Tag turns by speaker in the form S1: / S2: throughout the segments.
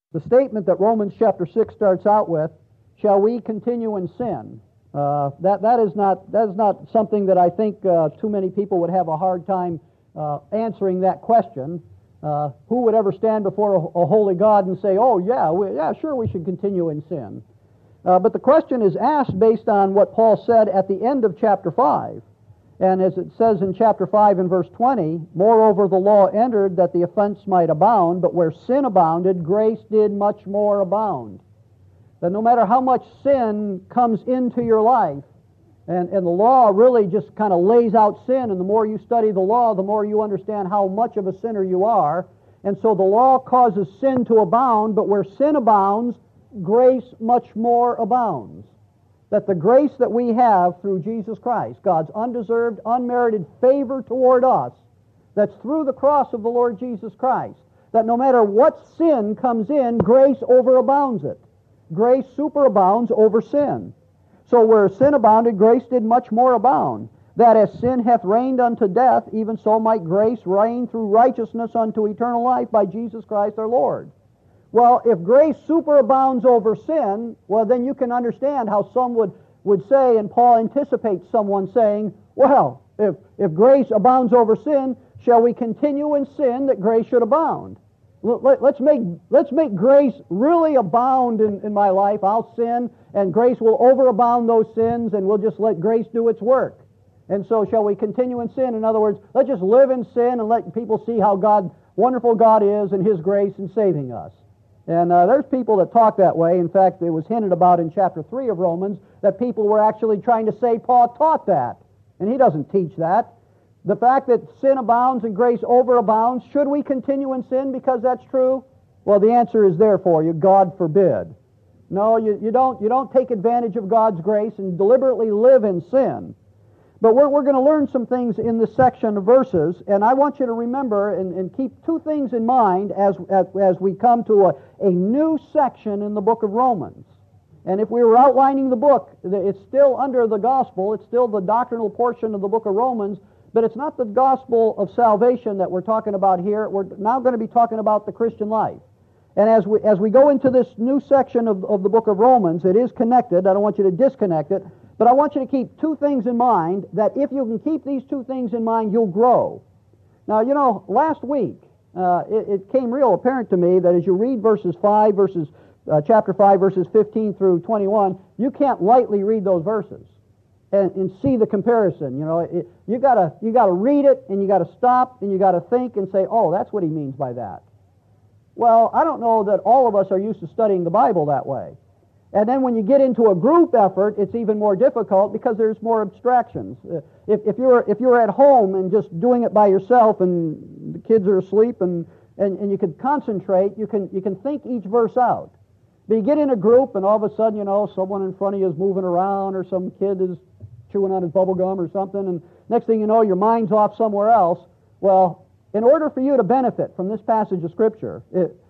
S1: The statement that Romans chapter 6 starts out with, shall we continue in sin? That is not something that I think too many people would have a hard time answering that question. Who would ever stand before a holy God and say, oh yeah, sure we should continue in sin? But the question is asked based on what Paul said at the end of chapter 5. And as it says in chapter 5 and verse 20, moreover the law entered that the offense might abound, but where sin abounded, grace did much more abound. That no matter how much sin comes into your life, and the law really just kind of lays out sin, and the more you study the law, the more you understand how much of a sinner you are. And so the law causes sin to abound, but where sin abounds, grace much more abounds. That the grace that we have through Jesus Christ, God's undeserved, unmerited favor toward us, that's through the cross of the Lord Jesus Christ, that no matter what sin comes in, grace overabounds it. Grace superabounds over sin. So where sin abounded, grace did much more abound. That as sin hath reigned unto death, even so might grace reign through righteousness unto eternal life by Jesus Christ our Lord. Well, if grace superabounds over sin, well, then you can understand how some would say, and Paul anticipates someone saying, well, if grace abounds over sin, shall we continue in sin that grace should abound? Let's make grace really abound in my life. I'll sin, and grace will overabound those sins, and we'll just let grace do its work. And so shall we continue in sin? In other words, let's just live in sin and let people see how wonderful God is and His grace in saving us. And there's people that talk that way. In fact, it was hinted about in chapter 3 of Romans that people were actually trying to say Paul taught that. And he doesn't teach that. The fact that sin abounds and grace overabounds, should we continue in sin because that's true? Well, the answer is there for you, God forbid. No, you don't take advantage of God's grace and deliberately live in sin. But we're going to learn some things in this section of verses, and I want you to remember and keep two things in mind as we come to a new section in the book of Romans. And if we were outlining the book, it's still under the gospel, it's still the doctrinal portion of the book of Romans, but it's not the gospel of salvation that we're talking about here. We're now going to be talking about the Christian life. And as we go into this new section of the book of Romans, it is connected. I don't want you to disconnect it. But I want you to keep two things in mind, that if you can keep these two things in mind, you'll grow. Now, last week, it came real apparent to me that as you read chapter 5, verses 15 through 21, you can't lightly read those verses and see the comparison. You gotta read it, and you gotta stop, and you gotta think and say, oh, that's what he means by that. Well, I don't know that all of us are used to studying the Bible that way. And then when you get into a group effort, it's even more difficult because there's more abstractions. If you're at home and just doing it by yourself and the kids are asleep and you can concentrate, you can think each verse out. But you get in a group and all of a sudden, someone in front of you is moving around, or some kid is chewing on his bubble gum or something, and next thing you know, your mind's off somewhere else. Well, in order for you to benefit from this passage of Scripture,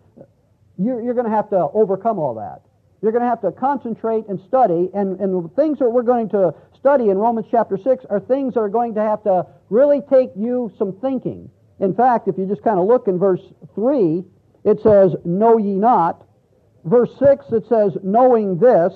S1: you're going to have to overcome all that. You're going to have to concentrate and study, and the things that we're going to study in Romans chapter 6 are things that are going to have to really take you some thinking. In fact, if you just kind of look in verse 3, it says, know ye not. Verse 6, it says, knowing this.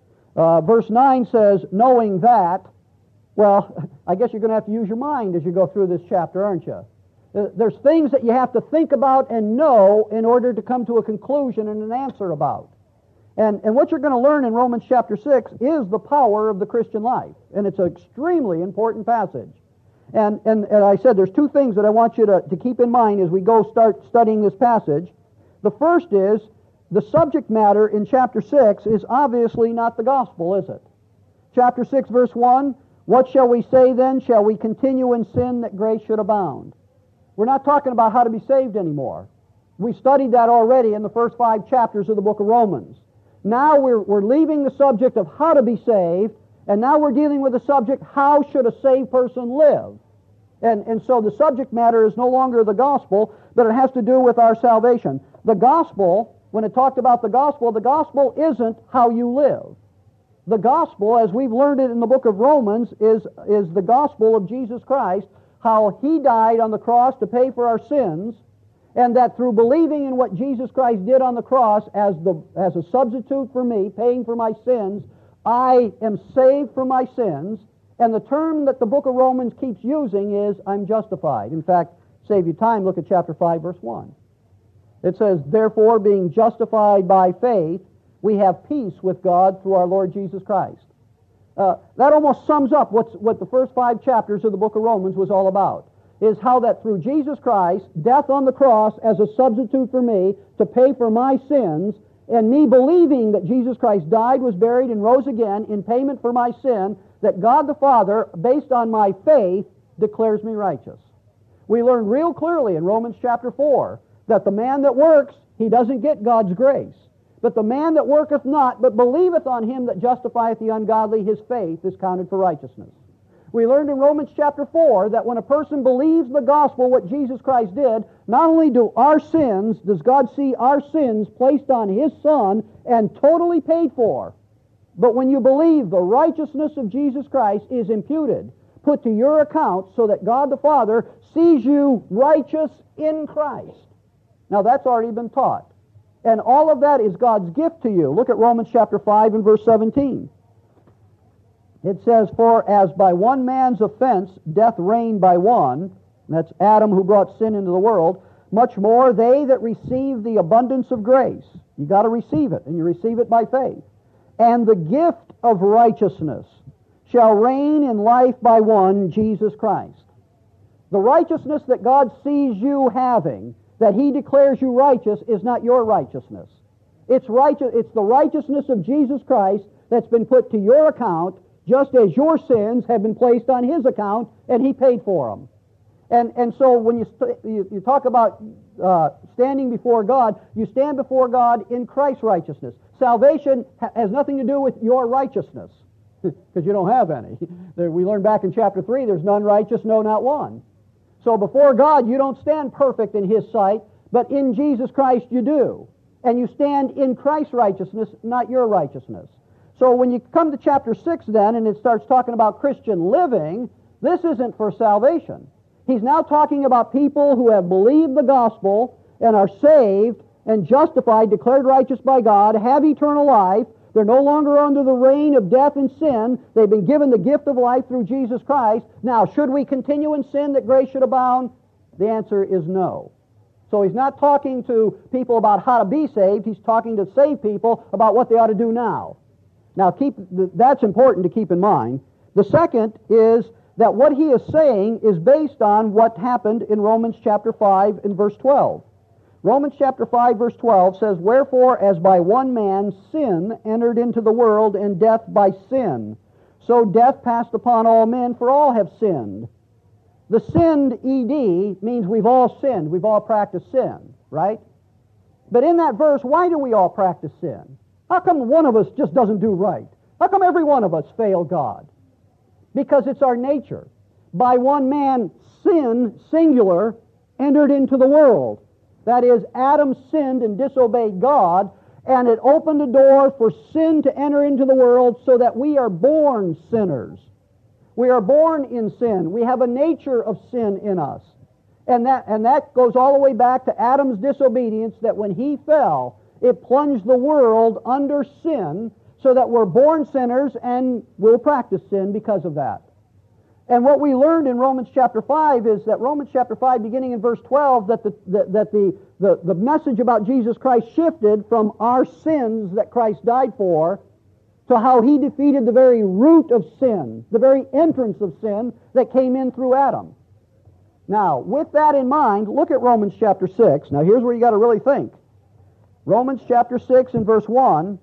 S1: Verse 9 says, knowing that. Well, I guess you're going to have to use your mind as you go through this chapter, aren't you? There's things that you have to think about and know in order to come to a conclusion and an answer about. And what you're going to learn in Romans chapter 6 is the power of the Christian life. And it's an extremely important passage. And I said there's two things that I want you to keep in mind as we go start studying this passage. The first is, the subject matter in chapter 6 is obviously not the gospel, is it? Chapter 6, verse 1, what shall we say then? Shall we continue in sin that grace should abound? We're not talking about how to be saved anymore. We studied that already in the first 5 chapters of the book of Romans. Now we're leaving the subject of how to be saved, and now we're dealing with the subject, how should a saved person live? And so the subject matter is no longer the gospel, but it has to do with our salvation. The gospel, when it talked about the gospel isn't how you live. The gospel, as we've learned it in the book of Romans, is the gospel of Jesus Christ, how He died on the cross to pay for our sins, and that through believing in what Jesus Christ did on the cross as a substitute for me, paying for my sins, I am saved from my sins. And the term that the book of Romans keeps using is, I'm justified. In fact, save you time, look at chapter 5, verse 1. It says, therefore, being justified by faith, we have peace with God through our Lord Jesus Christ. That almost sums up what the first 5 chapters of the book of Romans was all about, is how that through Jesus Christ, death on the cross as a substitute for me to pay for my sins, and me believing that Jesus Christ died, was buried, and rose again in payment for my sin, that God the Father, based on my faith, declares me righteous. We learn real clearly in Romans chapter 4 that the man that works, he doesn't get God's grace. But the man that worketh not, but believeth on him that justifieth the ungodly, his faith is counted for righteousness. We learned in Romans chapter 4 that when a person believes the gospel, what Jesus Christ did, not only does God see our sins placed on His Son and totally paid for, but when you believe, the righteousness of Jesus Christ is imputed, put to your account, so that God the Father sees you righteous in Christ. Now that's already been taught. And all of that is God's gift to you. Look at Romans chapter 5 and verse 17. It says, for as by one man's offense death reigned by one, and that's Adam who brought sin into the world, much more they that receive the abundance of grace. You got to receive it, and you receive it by faith. And the gift of righteousness shall reign in life by one, Jesus Christ. The righteousness that God sees you having, that He declares you righteous, is not your righteousness. It's the righteousness of Jesus Christ that's been put to your account, just as your sins have been placed on His account, and He paid for them. And so when you talk about standing before God, you stand before God in Christ's righteousness. Salvation has nothing to do with your righteousness, because you don't have any. We learned back in chapter 3, there's none righteous, no, not one. So before God, you don't stand perfect in His sight, but in Jesus Christ you do. And you stand in Christ's righteousness, not your righteousness. So when you come to chapter 6 then, and it starts talking about Christian living, this isn't for salvation. He's now talking about people who have believed the gospel and are saved and justified, declared righteous by God, have eternal life. They're no longer under the reign of death and sin. They've been given the gift of life through Jesus Christ. Now, should we continue in sin that grace should abound? The answer is no. So he's not talking to people about how to be saved. He's talking to saved people about what they ought to do now. Now, that's important to keep in mind. The second is that what he is saying is based on what happened in Romans chapter 5 and verse 12. Romans chapter 5 verse 12 says, wherefore as by one man sin entered into the world, and death by sin, so death passed upon all men, for all have sinned. The sinned ED means we've all sinned. We've all practiced sin, right? But in that verse, why do we all practice sin? How come one of us just doesn't do right? How come every one of us fail God? Because it's our nature. By one man, sin, singular, entered into the world. That is, Adam sinned and disobeyed God, and it opened a door for sin to enter into the world, so that we are born sinners. We are born in sin. We have a nature of sin in us. And that goes all the way back to Adam's disobedience, that when he fell, it plunged the world under sin, so that we're born sinners and will practice sin because of that. And what we learned in Romans chapter 5 is that Romans chapter 5, beginning in verse 12, that the message about Jesus Christ shifted from our sins that Christ died for to how He defeated the very root of sin, the very entrance of sin that came in through Adam. Now, with that in mind, look at Romans chapter 6. Now, here's where you got to really think. Romans chapter 6 and verse 1.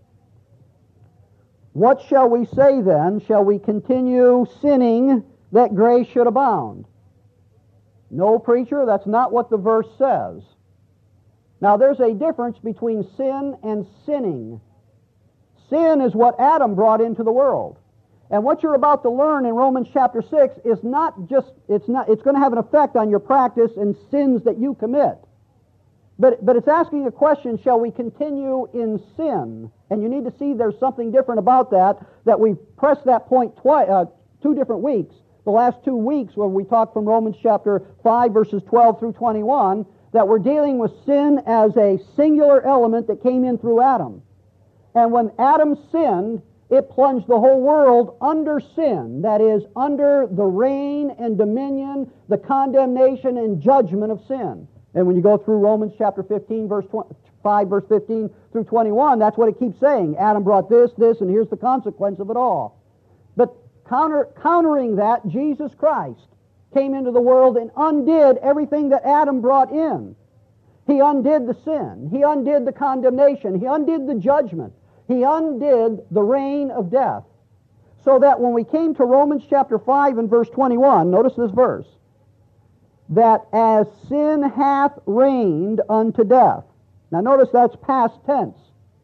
S1: What shall we say then? Shall we continue sinning that grace should abound? No, preacher, that's not what the verse says. Now, there's a difference between sin and sinning. Sin is what Adam brought into the world. And what you're about to learn in Romans chapter 6 is not just, it's going to have an effect on your practice and sins that you commit. But it's asking a question, shall we continue in sin? And you need to see there's something different about that we've pressed that point 2 different weeks. The last 2 weeks where we talked from Romans chapter 5 verses 12 through 21, that we're dealing with sin as a singular element that came in through Adam. And when Adam sinned, it plunged the whole world under sin, that is, under the reign and dominion, the condemnation and judgment of sin. And when you go through Romans chapter 15, verse 5, verse 15 through 21, that's what it keeps saying. Adam brought this, and here's the consequence of it all. But countering that, Jesus Christ came into the world and undid everything that Adam brought in. He undid the sin. He undid the condemnation. He undid the judgment. He undid the reign of death. So that when we came to Romans chapter 5 and verse 21, notice this verse, that as sin hath reigned unto death. Now notice that's past tense.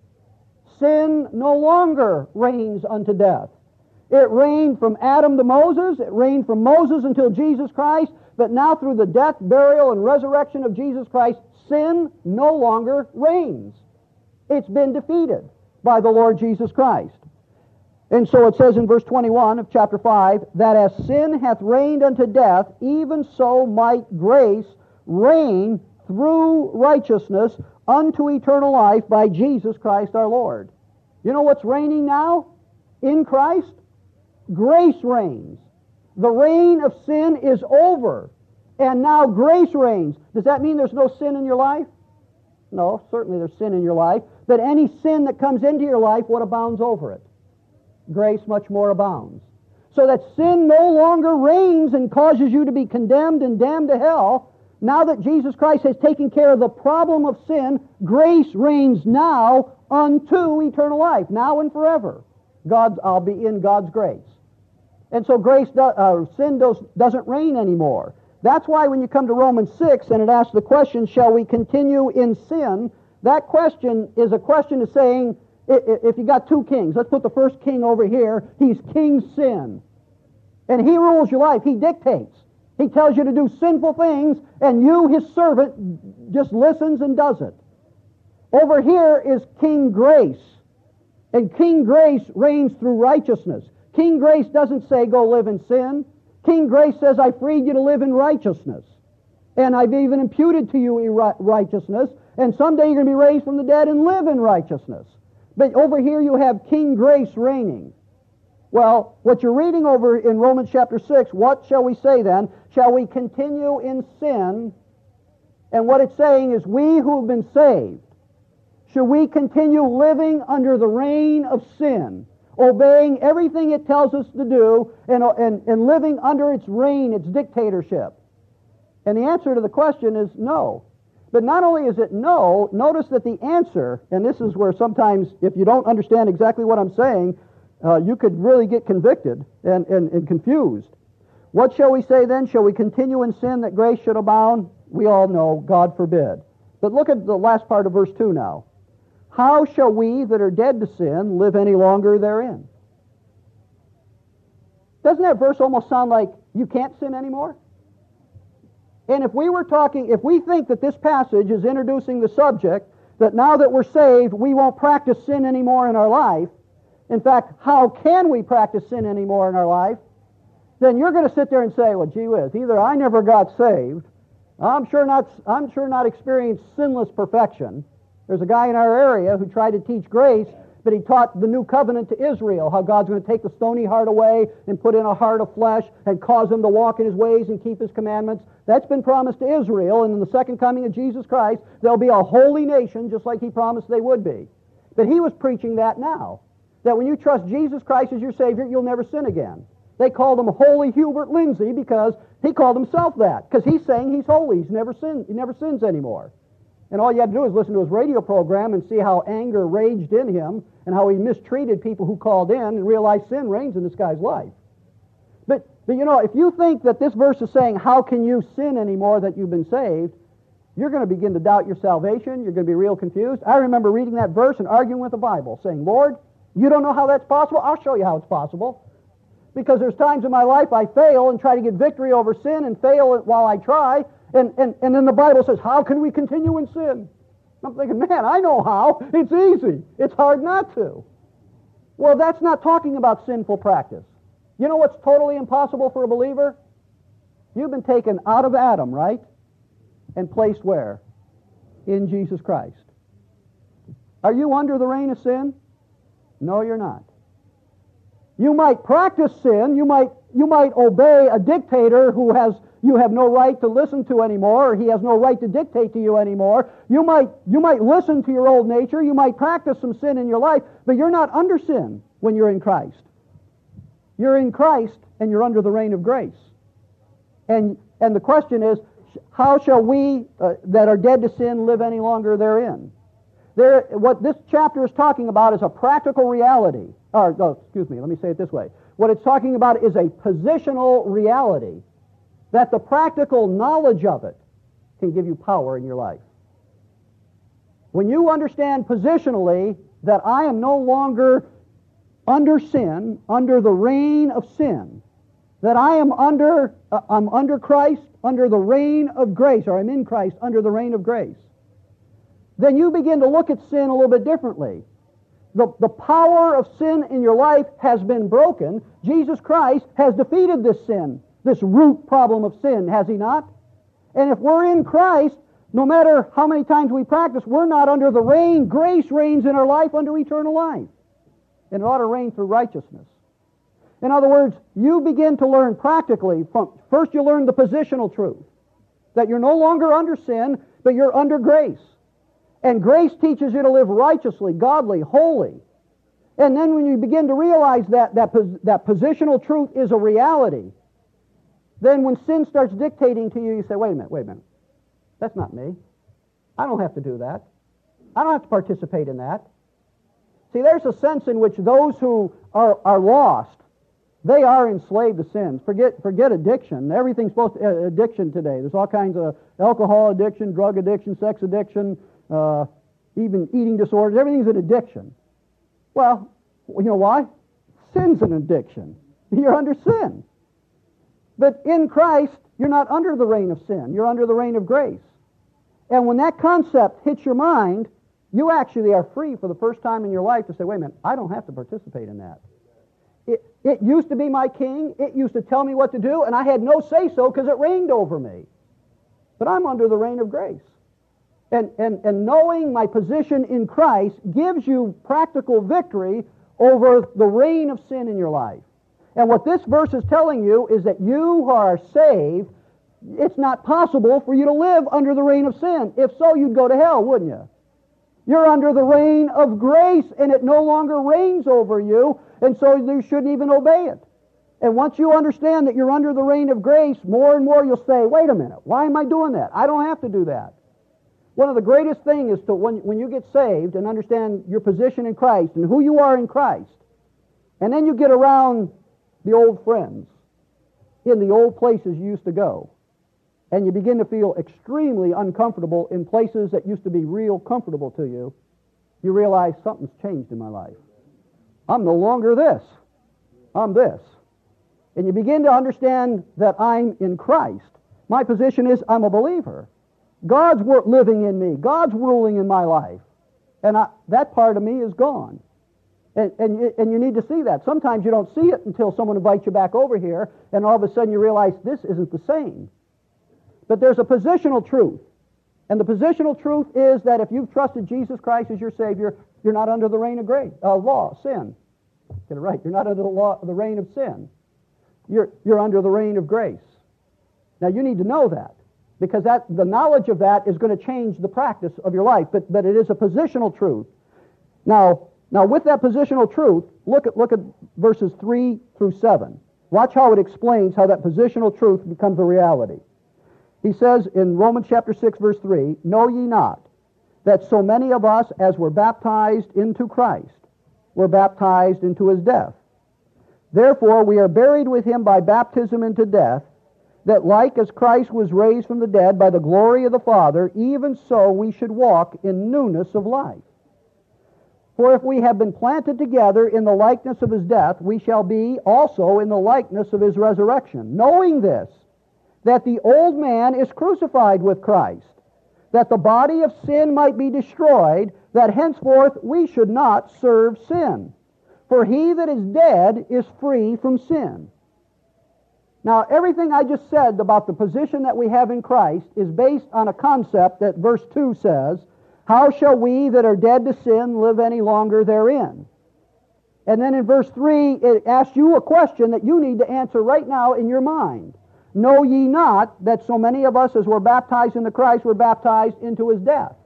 S1: Sin no longer reigns unto death. It reigned from Adam to Moses. It reigned from Moses until Jesus Christ. But now through the death, burial, and resurrection of Jesus Christ, sin no longer reigns. It's been defeated by the Lord Jesus Christ. And so it says in verse 21 of chapter 5, that as sin hath reigned unto death, even so might grace reign through righteousness unto eternal life by Jesus Christ our Lord. You know what's reigning now? In Christ? Grace reigns. The reign of sin is over, and now grace reigns. Does that mean there's no sin in your life? No, certainly there's sin in your life, but any sin that comes into your life, what abounds over it? Grace much more abounds. So that sin no longer reigns and causes you to be condemned and damned to hell. Now that Jesus Christ has taken care of the problem of sin, grace reigns now unto eternal life, now and forever. I'll be in God's grace. And so sin doesn't reign anymore. That's why when you come to Romans 6 and it asks the question, shall we continue in sin? That question is a question of saying, if you got two kings, let's put the first king over here, he's King Sin. And he rules your life. He dictates. He tells you to do sinful things, and you, his servant, just listens and does it. Over here is King Grace. And King Grace reigns through righteousness. King Grace doesn't say, go live in sin. King Grace says, I freed you to live in righteousness. And I've even imputed to you righteousness. And someday you're going to be raised from the dead and live in righteousness. But over here you have King Grace reigning. Well, what you're reading over in Romans chapter 6, what shall we say then? Shall we continue in sin? And what it's saying is, we who have been saved, should we continue living under the reign of sin, obeying everything it tells us to do, and living under its reign, its dictatorship? And the answer to the question is no. But not only is it no, notice that the answer, and this is where sometimes if you don't understand exactly what I'm saying, you could really get convicted and confused. What shall we say then? Shall we continue in sin that grace should abound? We all know, God forbid. But look at the last part of verse 2 now. How shall we that are dead to sin live any longer therein? Doesn't that verse almost sound like you can't sin anymore? And if we think that this passage is introducing the subject that now that we're saved, we won't practice sin anymore in our life, in fact, how can we practice sin anymore in our life? Then you're going to sit there and say, well, gee whiz, either I never got saved, I'm sure not experienced sinless perfection. There's a guy in our area who tried to teach grace, but he taught the new covenant to Israel, how God's going to take the stony heart away and put in a heart of flesh and cause them to walk in his ways and keep his commandments. That's been promised to Israel, and in the second coming of Jesus Christ, there'll be a holy nation just like he promised they would be. But he was preaching that now, that when you trust Jesus Christ as your Savior, you'll never sin again. They called him Holy Hubert Lindsay because he called himself that, because he's saying he's holy. He never sins anymore. And all you had to do is listen to his radio program and see how anger raged in him and how he mistreated people who called in and realized sin reigns in this guy's life. But you know, if you think that this verse is saying, how can you sin anymore that you've been saved, you're going to begin to doubt your salvation. You're going to be real confused. I remember reading that verse and arguing with the Bible, saying, Lord, you don't know how that's possible? I'll show you how it's possible. Because there's times in my life I fail and try to get victory over sin and fail while I try. And then the Bible says, how can we continue in sin? I'm thinking, man, I know how. It's easy. It's hard not to. Well, that's not talking about sinful practice. You know what's totally impossible for a believer? You've been taken out of Adam, right? and placed where? In Jesus Christ. Are you under the reign of sin? No, you're not. You might practice sin. You might obey a dictator who you have no right to listen to anymore, or he has no right to dictate to you anymore. You might listen to your old nature. You might practice some sin in your life, but you're not under sin when you're in Christ. You're in Christ, and you're under the reign of grace. And the question is, how shall we that are dead to sin live any longer therein? What this chapter is talking about is a practical reality. Let me say it this way. What it's talking about is a positional reality, that the practical knowledge of it can give you power in your life. When you understand positionally that I am no longer under sin, under the reign of sin, that I'm under Christ, under the reign of grace, or I'm in Christ under the reign of grace, then you begin to look at sin a little bit differently. The power of sin in your life has been broken. Jesus Christ has defeated this sin, this root problem of sin, has He not? And if we're in Christ, no matter how many times we practice, we're not under the reign. Grace reigns in our life under eternal life. And it ought to reign through righteousness. In other words, you begin to learn practically. First you learn the positional truth, that you're no longer under sin, but you're under grace. And grace teaches you to live righteously, godly, holy. And then when you begin to realize that positional truth is a reality, then when sin starts dictating to you, you say, wait a minute. That's not me. I don't have to do that. I don't have to participate in that. See, there's a sense in which those who are lost, they are enslaved to sins. Forget addiction. Everything's supposed to addiction today. There's all kinds of alcohol addiction, drug addiction, sex addiction, even eating disorders. Everything's an addiction. Well, you know why? Sin's an addiction. You're under sin. But in Christ, you're not under the reign of sin. You're under the reign of grace. And when that concept hits your mind, you actually are free for the first time in your life to say, wait a minute, I don't have to participate in that. It used to be my king. It used to tell me what to do, and I had no say-so because it reigned over me. But I'm under the reign of grace. And knowing my position in Christ gives you practical victory over the reign of sin in your life. And what this verse is telling you is that you who are saved, it's not possible for you to live under the reign of sin. If so, you'd go to hell, wouldn't you? You're under the reign of grace, and it no longer reigns over you, and so you shouldn't even obey it. And once you understand that you're under the reign of grace, more and more you'll say, wait a minute, why am I doing that? I don't have to do that. One of the greatest things is to, when you get saved and understand your position in Christ and who you are in Christ, and then you get around the old friends in the old places you used to go, and you begin to feel extremely uncomfortable in places that used to be real comfortable to you, you realize something's changed in my life. I'm no longer this. I'm this. And you begin to understand that I'm in Christ. My position is I'm a believer. God's living in me. God's ruling in my life. And that part of me is gone. And you need to see that. Sometimes you don't see it until someone invites you back over here, and all of a sudden you realize this isn't the same. But there's a positional truth. And the positional truth is that if you've trusted Jesus Christ as your Savior, you're not under the reign of sin. Get it right. You're not under the reign of sin. You're under the reign of grace. Now you need to know that, because the knowledge of that is going to change the practice of your life. But it is a positional truth. Now with that positional truth, look at verses 3 through 7. Watch how it explains how that positional truth becomes a reality. He says in Romans chapter 6, verse 3, "Know ye not that so many of us as were baptized into Christ were baptized into his death? Therefore we are buried with him by baptism into death, that like as Christ was raised from the dead by the glory of the Father, even so we should walk in newness of life. For if we have been planted together in the likeness of his death, we shall be also in the likeness of his resurrection, knowing this, that the old man is crucified with Christ, that the body of sin might be destroyed, that henceforth we should not serve sin. For he that is dead is free from sin." Now, everything I just said about the position that we have in Christ is based on a concept that verse 2 says, how shall we that are dead to sin live any longer therein? And then in verse 3, it asks you a question that you need to answer right now in your mind. Know ye not that so many of us as were baptized into Christ were baptized into His death?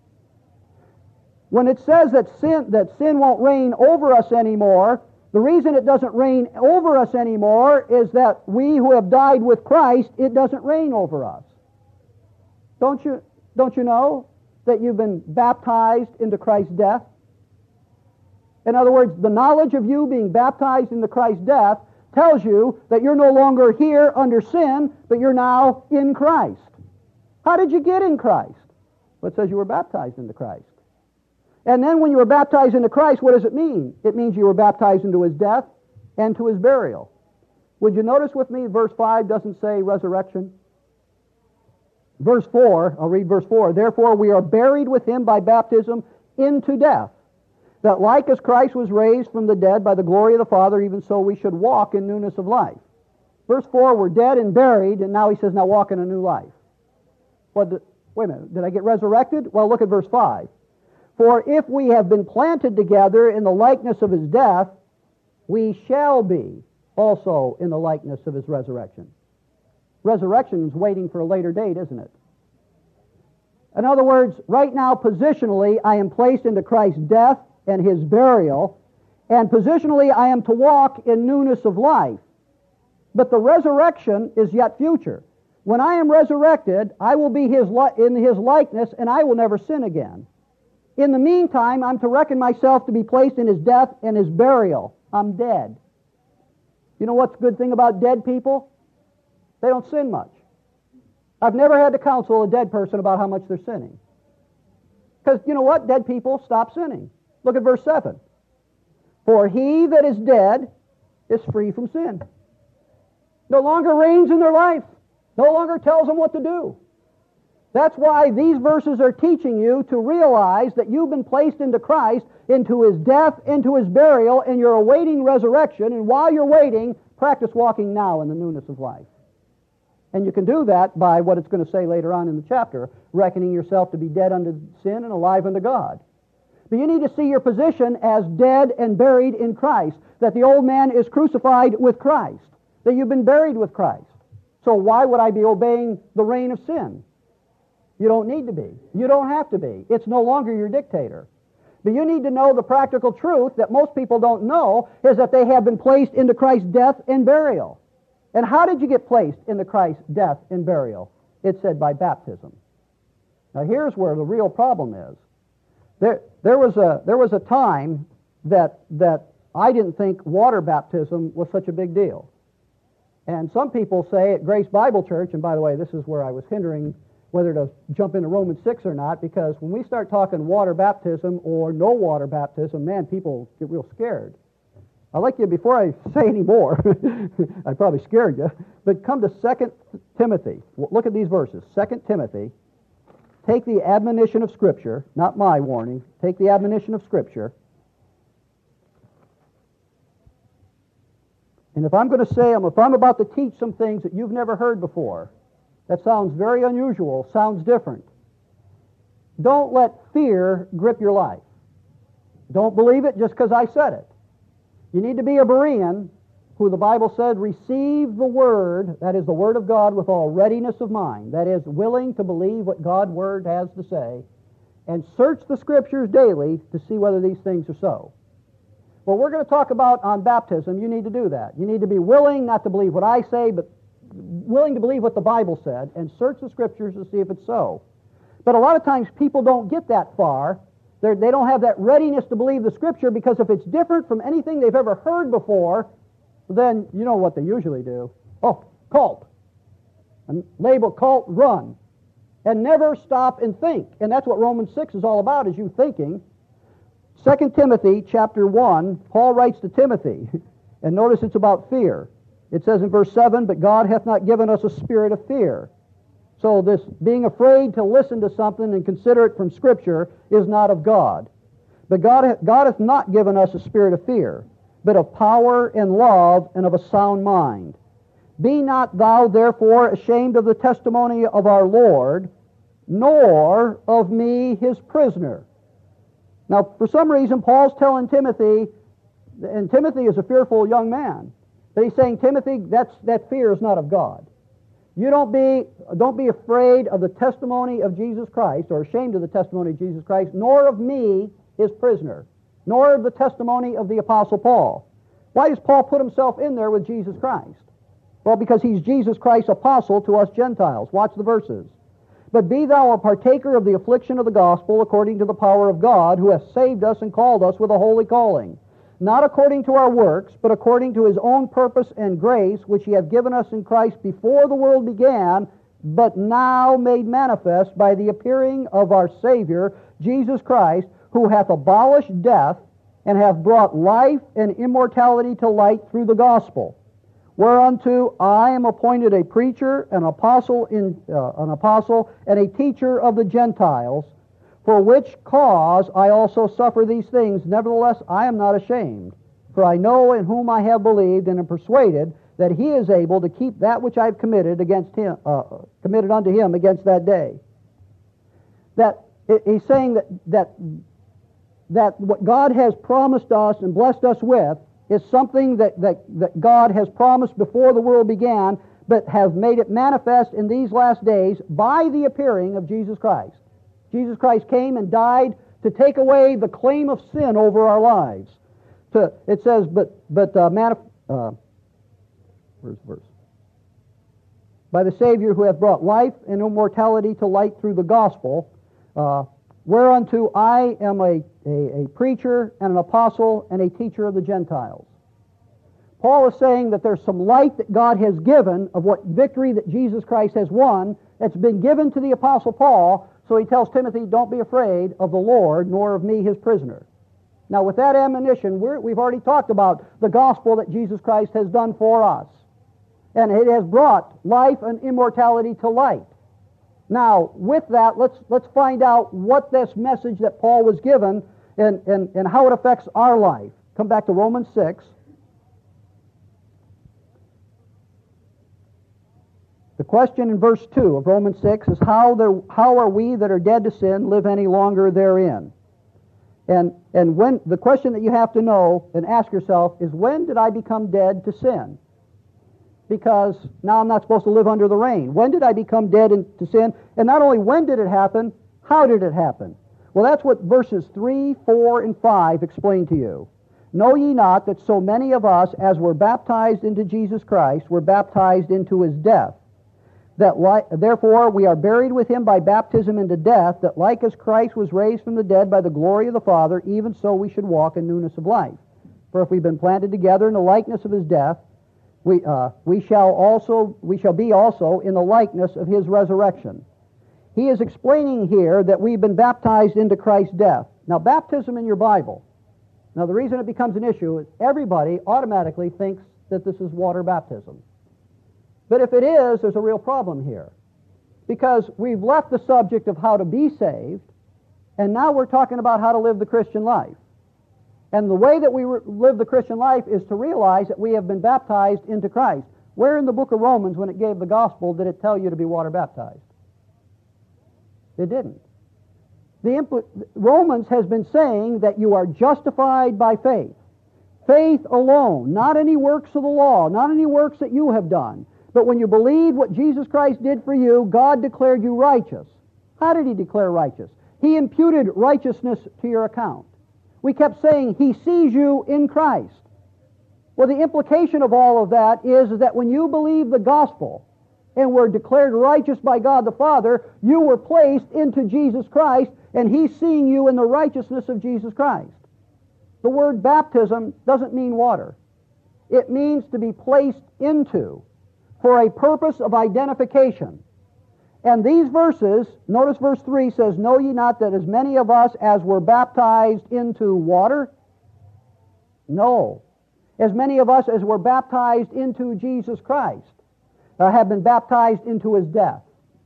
S1: When it says that sin won't reign over us anymore, the reason it doesn't reign over us anymore is that we who have died with Christ, it doesn't reign over us. Don't you know that you've been baptized into Christ's death? In other words, the knowledge of you being baptized into Christ's death tells you that you're no longer here under sin, but you're now in Christ. How did you get in Christ? Well, it says you were baptized into Christ. And then when you were baptized into Christ, what does it mean? It means you were baptized into His death and to His burial. Would you notice with me, verse 5 doesn't say resurrection? Verse 4, I'll read verse 4. Therefore we are buried with Him by baptism into death, that like as Christ was raised from the dead by the glory of the Father, even so we should walk in newness of life. Verse 4, we're dead and buried, and now he says, now walk in a new life. Wait a minute, did I get resurrected? Well, look at verse 5. For if we have been planted together in the likeness of His death, we shall be also in the likeness of His resurrection. Resurrection is waiting for a later date, isn't it? In other words, right now, positionally, I am placed into Christ's death and His burial, and positionally I am to walk in newness of life. But the resurrection is yet future. When I am resurrected, I will be in His likeness, and I will never sin again. In the meantime, I'm to reckon myself to be placed in His death and His burial. I'm dead. You know what's the good thing about dead people? They don't sin much. I've never had to counsel a dead person about how much they're sinning. Because you know what? Dead people stop sinning. Look at verse 7. For he that is dead is free from sin. No longer reigns in their life. No longer tells them what to do. That's why these verses are teaching you to realize that you've been placed into Christ, into His death, into His burial, and you're awaiting resurrection. And while you're waiting, practice walking now in the newness of life. And you can do that by what it's going to say later on in the chapter, reckoning yourself to be dead unto sin and alive unto God. But you need to see your position as dead and buried in Christ, that the old man is crucified with Christ, that you've been buried with Christ. So why would I be obeying the reign of sin? You don't need to be. You don't have to be. It's no longer your dictator. But you need to know the practical truth that most people don't know, is that they have been placed into Christ's death and burial. And how did you get placed into Christ's death and burial? It said by baptism. Now here's where the real problem is. There was a time that I didn't think water baptism was such a big deal. And some people say at Grace Bible Church, and by the way, this is where I was hindering whether to jump into Romans 6 or not, because when we start talking water baptism or no water baptism, man, people get real scared. I'd like you, before I say any more, I probably scared you, but come to 2 Timothy. Look at these verses. 2 Timothy. Take the admonition of Scripture, not my warning. Take the admonition of Scripture. And if I'm going to say them, if I'm about to teach some things that you've never heard before, that sounds very unusual, sounds different, don't let fear grip your life. Don't believe it just because I said it. You need to be a Berean, who the Bible said, receive the Word, that is the Word of God, with all readiness of mind, that is, willing to believe what God's Word has to say, and search the Scriptures daily to see whether these things are so. Well, we're going to talk about on baptism, you need to do that. You need to be willing not to believe what I say, but willing to believe what the Bible said, and search the Scriptures to see if it's so. But a lot of times people don't get that far. They don't have that readiness to believe the Scripture, because if it's different from anything they've ever heard before, then you know what they usually do. Oh, cult. And label cult, run. And never stop and think. And that's what Romans 6 is all about, is you thinking. 2 Timothy chapter 1, Paul writes to Timothy, and notice it's about fear. It says in verse 7, but God hath not given us a spirit of fear. So this being afraid to listen to something and consider it from Scripture is not of God. But God hath not given us a spirit of fear, but of power and love and of a sound mind. Be not thou therefore ashamed of the testimony of our Lord, nor of me his prisoner. Now, for some reason, Paul's telling Timothy, and Timothy is a fearful young man, but he's saying, Timothy, that fear is not of God. You don't be afraid of the testimony of Jesus Christ, or ashamed of the testimony of Jesus Christ, nor of me, his prisoner, nor of the testimony of the Apostle Paul. Why does Paul put himself in there with Jesus Christ? Well, because he's Jesus Christ's apostle to us Gentiles. Watch the verses. But be thou a partaker of the affliction of the gospel according to the power of God, who hath saved us and called us with a holy calling, not according to our works, but according to his own purpose and grace, which he hath given us in Christ before the world began, but now made manifest by the appearing of our Savior, Jesus Christ, who hath abolished death, and hath brought life and immortality to light through the gospel, whereunto I am appointed a preacher, an apostle, and a teacher of the Gentiles, for which cause I also suffer these things. Nevertheless, I am not ashamed, for I know in whom I have believed, and am persuaded that he is able to keep that which I have committed unto him against that day. He's saying that what God has promised us and blessed us with is something that God has promised before the world began, but has made it manifest in these last days by the appearing of Jesus Christ. Jesus Christ came and died to take away the claim of sin over our lives. It says, where's the verse? By the Savior who hath brought life and immortality to light through the gospel, whereunto I am a preacher and an apostle and a teacher of the Gentiles. Paul is saying that there's some light that God has given of what victory that Jesus Christ has won that's been given to the Apostle Paul, so he tells Timothy, don't be afraid of the Lord, nor of me, his prisoner. Now, with that admonition, we've already talked about the gospel that Jesus Christ has done for us. And it has brought life and immortality to light. Now, with that, let's find out what this message that Paul was given and how it affects our life. Come back to Romans 6. The question in verse 2 of Romans 6 is, how are we that are dead to sin live any longer therein? And when the question that you have to know and ask yourself is, when did I become dead to sin? Because now I'm not supposed to live under the reign. When did I become dead to sin? And not only when did it happen, how did it happen? Well, that's what verses 3, 4, and 5 explain to you. Know ye not that so many of us as were baptized into Jesus Christ were baptized into his death? Therefore we are buried with him by baptism into death, that like as Christ was raised from the dead by the glory of the Father, even so we should walk in newness of life. For if we've been planted together in the likeness of his death, we shall be also in the likeness of his resurrection. He is explaining here that we've been baptized into Christ's death. Now, baptism in your Bible. Now, the reason it becomes an issue is everybody automatically thinks that this is water baptism. But if it is, there's a real problem here. Because we've left the subject of how to be saved, and now we're talking about how to live the Christian life. And the way that we live the Christian life is to realize that we have been baptized into Christ. Where in the book of Romans, when it gave the gospel, did it tell you to be water baptized? It didn't. Romans has been saying that you are justified by faith. Faith alone, not any works of the law, not any works that you have done. But when you believe what Jesus Christ did for you, God declared you righteous. How did he declare righteous? He imputed righteousness to your account. We kept saying, he sees you in Christ. Well, the implication of all of that is that when you believe the gospel and were declared righteous by God the Father, you were placed into Jesus Christ, and he's seeing you in the righteousness of Jesus Christ. The word baptism doesn't mean water. It means to be placed into, for a purpose of identification. And these verses, notice verse 3 says, know ye not that as many of us as were baptized into water? No. As many of us as were baptized into Jesus Christ have been baptized into his death.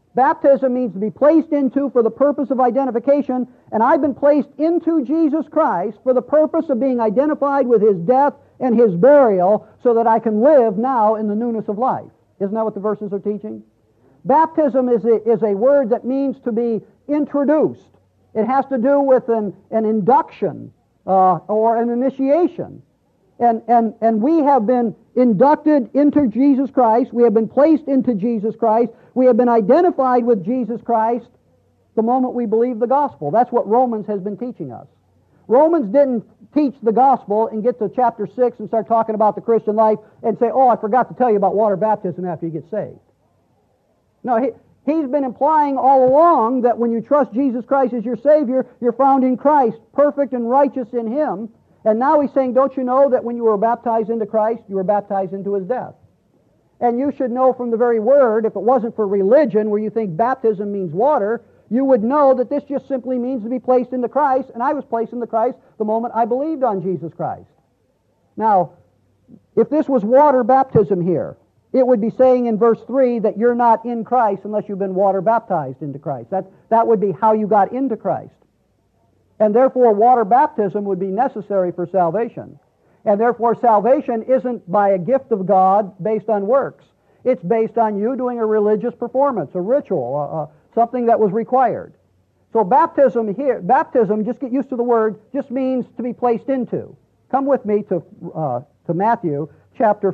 S1: Baptism means to be placed into for the purpose of identification, and I've been placed into Jesus Christ for the purpose of being identified with His death and His burial so that I can live now in the newness of life. Isn't that what the verses are teaching? Baptism is a word that means to be introduced. It has to do with an induction or an initiation. And we have been inducted into Jesus Christ. We have been placed into Jesus Christ. We have been identified with Jesus Christ the moment we believe the gospel. That's what Romans has been teaching us. Romans didn't teach the gospel and get to chapter 6 and start talking about the Christian life and say, oh, I forgot to tell you about water baptism after you get saved. No, he's been implying all along that when you trust Jesus Christ as your Savior, you're found in Christ, perfect and righteous in Him. And now he's saying, don't you know that when you were baptized into Christ, you were baptized into His death? And you should know from the very word, if it wasn't for religion where you think baptism means water, you would know that this just simply means to be placed into Christ, and I was placed into Christ the moment I believed on Jesus Christ. Now, if this was water baptism here, it would be saying in verse 3 that you're not in Christ unless you've been water baptized into Christ. That would be how you got into Christ. And therefore, water baptism would be necessary for salvation. And therefore, salvation isn't by a gift of God based on works. It's based on you doing a religious performance, a ritual, something that was required. So baptism here, just get used to the word, just means to be placed into. Come with me to Matthew chapter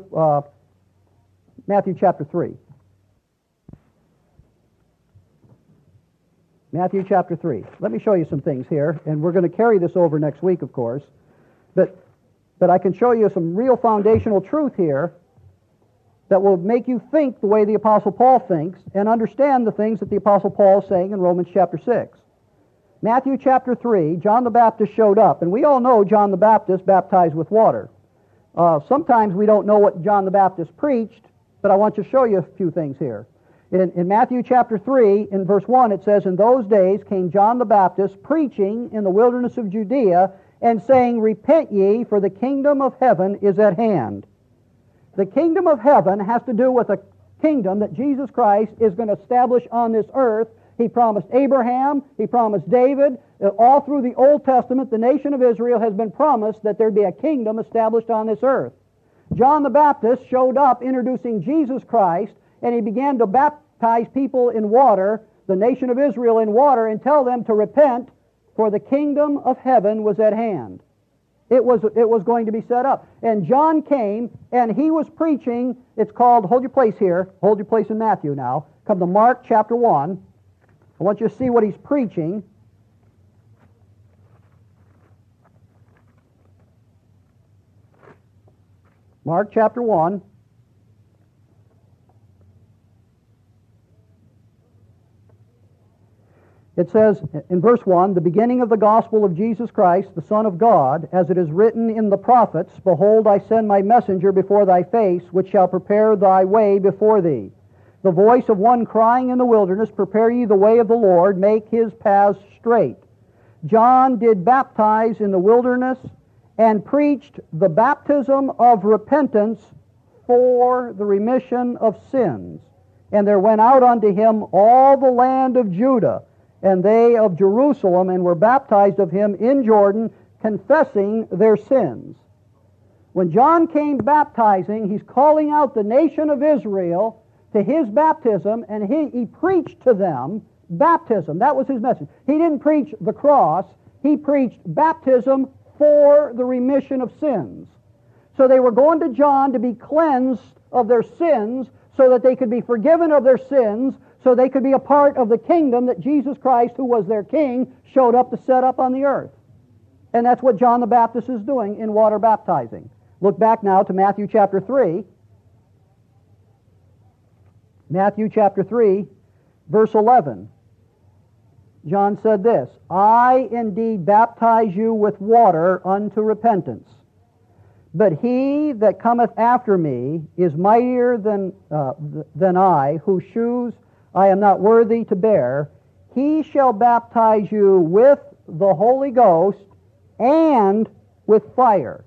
S1: 3. Matthew chapter 3. Let me show you some things here, and we're going to carry this over next week, of course. But I can show you some real foundational truth here that will make you think the way the Apostle Paul thinks and understand the things that the Apostle Paul is saying in Romans chapter 6. Matthew chapter 3, John the Baptist showed up, and we all know John the Baptist baptized with water. Sometimes we don't know what John the Baptist preached, but I want to show you a few things here. In Matthew chapter 3, in verse 1, it says, in those days came John the Baptist preaching in the wilderness of Judea and saying, repent ye, for the kingdom of heaven is at hand. The kingdom of heaven has to do with a kingdom that Jesus Christ is going to establish on this earth. He promised Abraham, He promised David. All through the Old Testament, the nation of Israel has been promised that there'd be a kingdom established on this earth. John the Baptist showed up introducing Jesus Christ, and he began to baptize people in water, the nation of Israel in water, and tell them to repent, for the kingdom of heaven was at hand. It was going to be set up. And John came, and he was preaching. It's called, hold your place here, hold your place in Matthew now. Come to Mark chapter 1. I want you to see what he's preaching. Mark chapter 1. It says in verse 1, the beginning of the gospel of Jesus Christ, the Son of God, as it is written in the prophets, behold, I send my messenger before thy face, which shall prepare thy way before thee. The voice of one crying in the wilderness, prepare ye the way of the Lord, make His paths straight. John did baptize in the wilderness and preached the baptism of repentance for the remission of sins. And there went out unto him all the land of Judah, and they of Jerusalem, and were baptized of him in Jordan, confessing their sins. When John came baptizing, he's calling out the nation of Israel to his baptism, and he preached to them baptism. That was his message. He didn't preach the cross. He preached baptism for the remission of sins. So they were going to John to be cleansed of their sins so that they could be forgiven of their sins, so they could be a part of the kingdom that Jesus Christ, who was their king, showed up to set up on the earth. And that's what John the Baptist is doing in water baptizing. Look back now to Matthew chapter 3. Matthew chapter 3, verse 11. John said this, I indeed baptize you with water unto repentance. But he that cometh after me is mightier than I, whose shoes I am not worthy to bear. He shall baptize you with the Holy Ghost and with fire,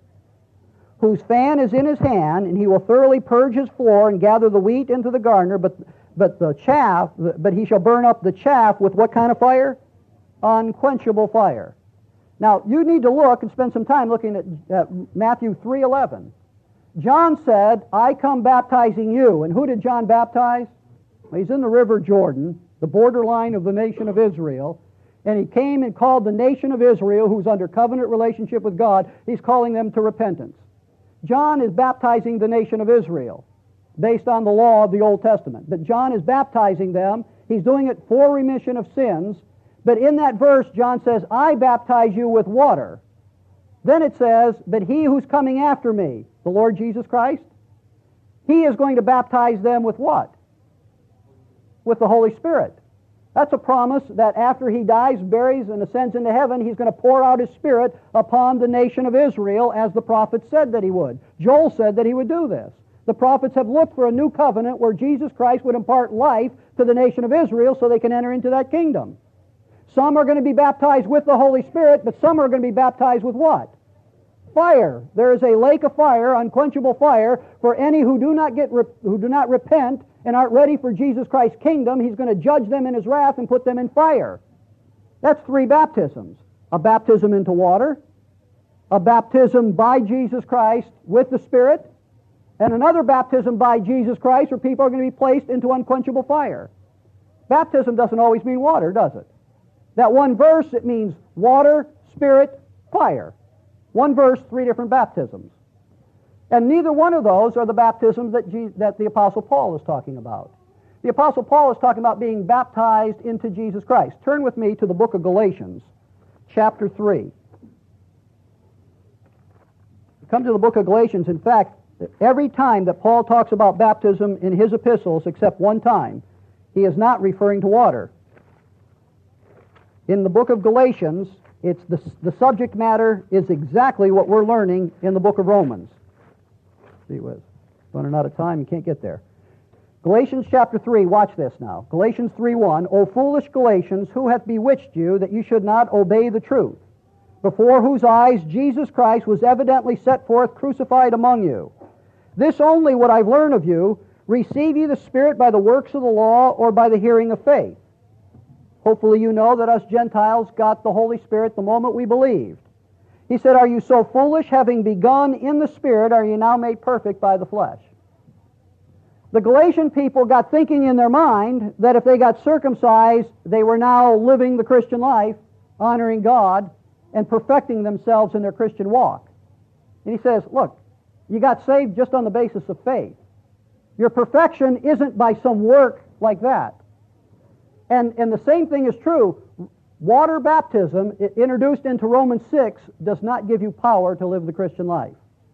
S1: whose fan is in his hand, and he will thoroughly purge his floor and gather the wheat into the garner, but but he shall burn up the chaff with what kind of fire? Unquenchable fire. Now, you need to look and spend some time looking at Matthew 3:11. John said, I come baptizing you. And who did John baptize? Well, he's in the river Jordan, the borderline of the nation of Israel. And he came and called the nation of Israel, who's under covenant relationship with God, he's calling them to repentance. John is baptizing the nation of Israel based on the law of the Old Testament. But John is baptizing them. He's doing it for remission of sins. But in that verse, John says, I baptize you with water. Then it says, but he who's coming after me, the Lord Jesus Christ, he is going to baptize them with what? With the Holy Spirit. That's a promise that after he dies, buries, and ascends into heaven, he's going to pour out his Spirit upon the nation of Israel, as the prophet said that he would. Joel said that he would do this. The prophets have looked for a new covenant where Jesus Christ would impart life to the nation of Israel so they can enter into that kingdom. Some are going to be baptized with the Holy Spirit, but some are going to be baptized with what? Fire. There is a lake of fire, unquenchable fire, for any who do not repent and aren't ready for Jesus Christ's kingdom. He's going to judge them in his wrath and put them in fire. That's 3 baptisms. A baptism into water, a baptism by Jesus Christ with the Spirit, and another baptism by Jesus Christ where people are going to be placed into unquenchable fire. Baptism doesn't always mean water, does it? That one verse, it means water, Spirit, fire. One verse, 3 different baptisms. And neither one of those are the baptisms that the Apostle Paul is talking about. The Apostle Paul is talking about being baptized into Jesus Christ. Turn with me to the book of Galatians, chapter 3. Come to the book of Galatians. In fact, every time that Paul talks about baptism in his epistles, except one time, he is not referring to water. In the book of Galatians, it's the subject matter is exactly what we're learning in the book of Romans. See, we're running out of time, you can't get there. Galatians chapter 3, watch this now. Galatians 3:1, O foolish Galatians, who hath bewitched you that you should not obey the truth, before whose eyes Jesus Christ was evidently set forth crucified among you. This only what I've learned of you, receive ye the Spirit by the works of the law or by the hearing of faith? Hopefully you know that us Gentiles got the Holy Spirit the moment we believed. He said, are you so foolish, having begun in the Spirit, are you now made perfect by the flesh? The Galatian people got thinking in their mind that if they got circumcised, they were now living the Christian life, honoring God, and perfecting themselves in their Christian walk. And he says, look, you got saved just on the basis of faith. Your perfection isn't by some work like that. And the same thing is true. Water baptism, introduced into Romans 6, does not give you power to live the Christian life.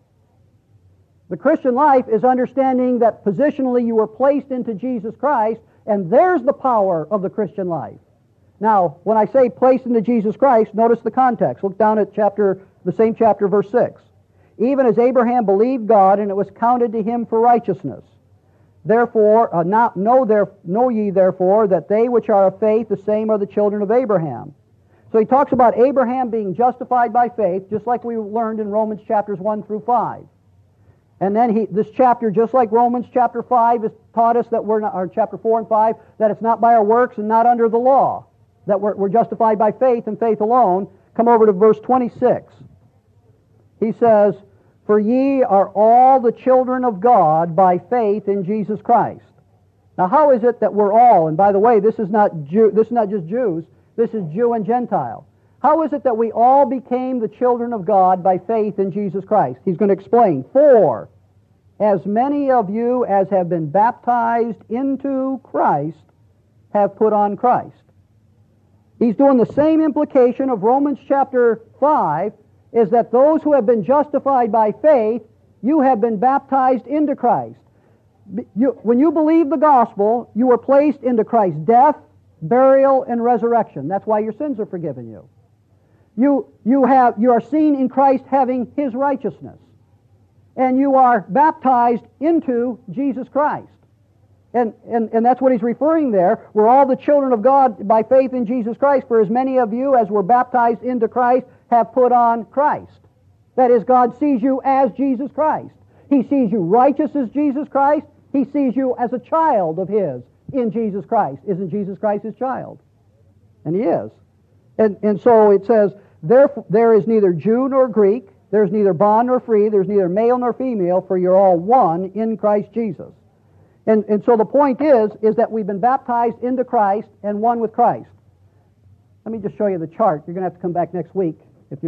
S1: The Christian life is understanding that positionally you were placed into Jesus Christ, and there's the power of the Christian life. Now, when I say placed into Jesus Christ, notice the context. Look down at the same chapter, verse 6. Even as Abraham believed God, and it was counted to him for righteousness. Therefore, know ye therefore that they which are of faith, the same are the children of Abraham. So he talks about Abraham being justified by faith, just like we learned in Romans chapters 1 through 5. And then this chapter, just like Romans chapter 5, has taught us that we're not, or chapter 4 and 5, that it's not by our works and not under the law, that we're justified by faith and faith alone. Come over to verse 26. He says, for ye are all the children of God by faith in Jesus Christ. Now, how is it that we're all, and by the way, this is not just Jews, this is Jew and Gentile. How is it that we all became the children of God by faith in Jesus Christ? He's going to explain. For as many of you as have been baptized into Christ have put on Christ. He's doing the same implication of Romans chapter 5, is that those who have been justified by faith, you have been baptized into Christ. When you believe the gospel, you were placed into Christ's death, burial, and resurrection. That's why your sins are forgiven you. You are seen in Christ having his righteousness. And you are baptized into Jesus Christ. And that's what he's referring there. We're all the children of God by faith in Jesus Christ. For as many of you as were baptized into Christ have put on Christ. That is, God sees you as Jesus Christ. He sees you righteous as Jesus Christ. He sees you as a child of his, in Jesus Christ. Isn't Jesus Christ his child? And he is. And so it says, there is neither Jew nor Greek, there's neither bond nor free, there's neither male nor female, for you're all one in Christ Jesus. And so the point is that we've been baptized into Christ and one with Christ. Let me just show you the chart. You're going to have to come back next week.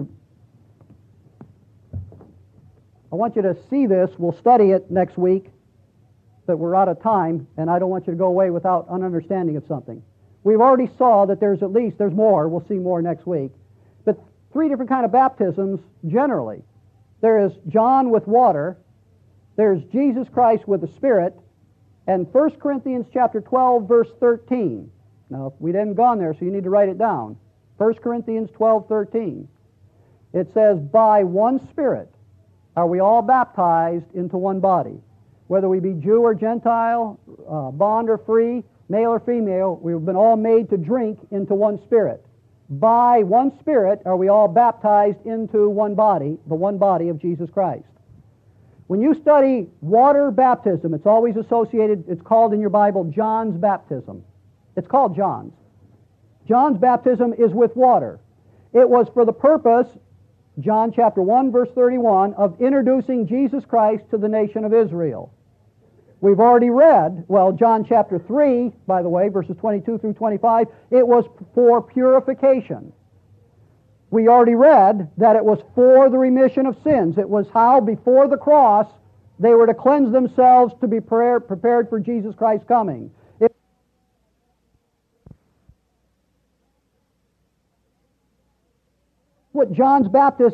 S1: I want you to see this. We'll study it next week, but we're out of time, and I don't want you to go away without an understanding of something. We've already saw that there's more. We'll see more next week. But 3 different kind of baptisms generally. There is John with water, there's Jesus Christ with the Spirit, and 1 Corinthians chapter 12, verse 13. Now, we didn't gone there, so you need to write it down. 1 Corinthians 12, 13. It says, by one Spirit are we all baptized into one body. Whether we be Jew or Gentile, bond or free, male or female, we've been all made to drink into one Spirit. By one Spirit are we all baptized into one body, the one body of Jesus Christ. When you study water baptism, it's always associated, it's called in your Bible John's baptism. It's called John's. John's baptism is with water. It was for the purpose, John chapter 1, verse 31, of introducing Jesus Christ to the nation of Israel. We've already read, John chapter 3, by the way, verses 22 through 25, it was for purification. We already read that it was for the remission of sins. It was how, before the cross, they were to cleanse themselves to be prepared for Jesus Christ's coming. What John's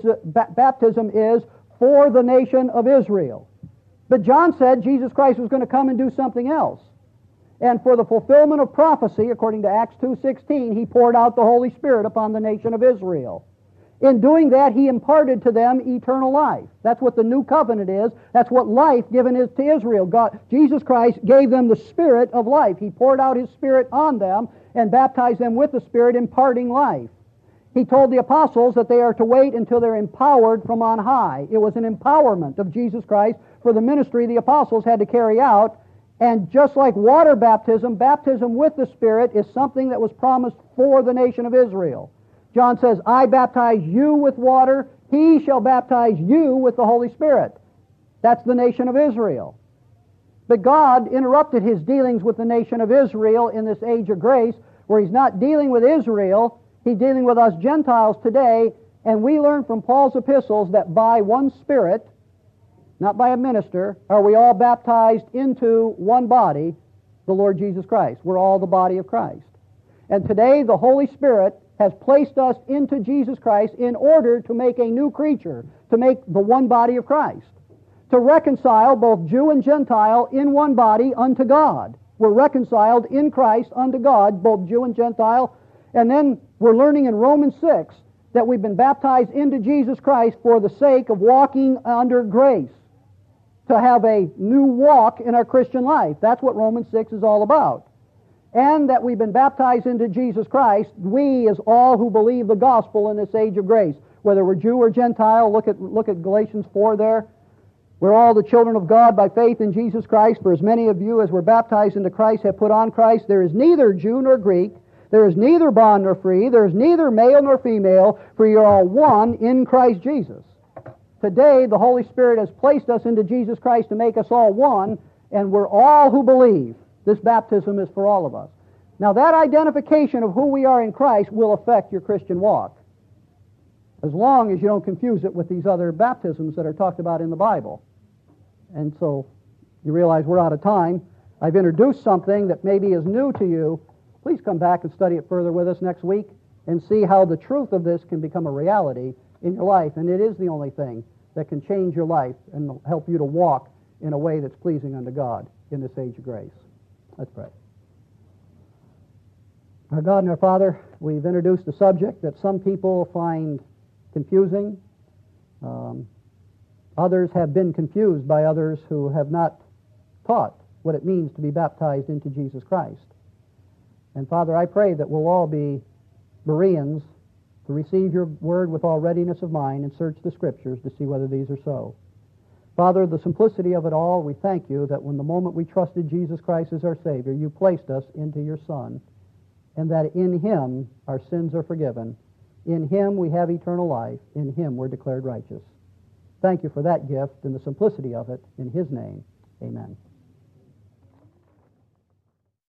S1: baptism is for the nation of Israel. But John said Jesus Christ was going to come and do something else. And for the fulfillment of prophecy, according to Acts 2:16, he poured out the Holy Spirit upon the nation of Israel. In doing that, he imparted to them eternal life. That's what the new covenant is. That's what life given is to Israel. Jesus Christ gave them the Spirit of life. He poured out his Spirit on them and baptized them with the Spirit, imparting life. He told the apostles that they are to wait until they're empowered from on high. It was an empowerment of Jesus Christ for the ministry the apostles had to carry out. And just like water baptism, baptism with the Spirit is something that was promised for the nation of Israel. John says, I baptize you with water, he shall baptize you with the Holy Spirit. That's the nation of Israel. But God interrupted his dealings with the nation of Israel in this age of grace, where he's not dealing with Israel, he's dealing with us Gentiles today, and we learn from Paul's epistles that by one Spirit, not by a minister, are we all baptized into one body, the Lord Jesus Christ. We're all the body of Christ. And today the Holy Spirit has placed us into Jesus Christ in order to make a new creature, to make the one body of Christ, to reconcile both Jew and Gentile in one body unto God. We're reconciled in Christ unto God, both Jew and Gentile. And then we're learning in Romans 6 that we've been baptized into Jesus Christ for the sake of walking under grace, to have a new walk in our Christian life. That's what Romans 6 is all about. And that we've been baptized into Jesus Christ, we as all who believe the gospel in this age of grace, whether we're Jew or Gentile, look at Galatians 4 there. We're all the children of God by faith in Jesus Christ, for as many of you as were baptized into Christ have put on Christ. There is neither Jew nor Greek, there is neither bond nor free, there is neither male nor female, for you are all one in Christ Jesus. Today, the Holy Spirit has placed us into Jesus Christ to make us all one, and we're all who believe. This baptism is for all of us. Now, that identification of who we are in Christ will affect your Christian walk, as long as you don't confuse it with these other baptisms that are talked about in the Bible. And so, you realize we're out of time. I've introduced something that maybe is new to you. Please come back and study it further with us next week and see how the truth of this can become a reality in your life. And it is the only thing that can change your life and help you to walk in a way that's pleasing unto God in this age of grace. Let's pray. Our God and our Father, we've introduced a subject that some people find confusing. Others have been confused by others who have not taught what it means to be baptized into Jesus Christ. And Father, I pray that we'll all be Bereans to receive your word with all readiness of mind and search the Scriptures to see whether these are so. Father, the simplicity of it all, we thank you that when the moment we trusted Jesus Christ as our Savior, you placed us into your Son, and that in him our sins are forgiven. In him we have eternal life. In him we're declared righteous. Thank you for that gift and the simplicity of it. In his name, amen.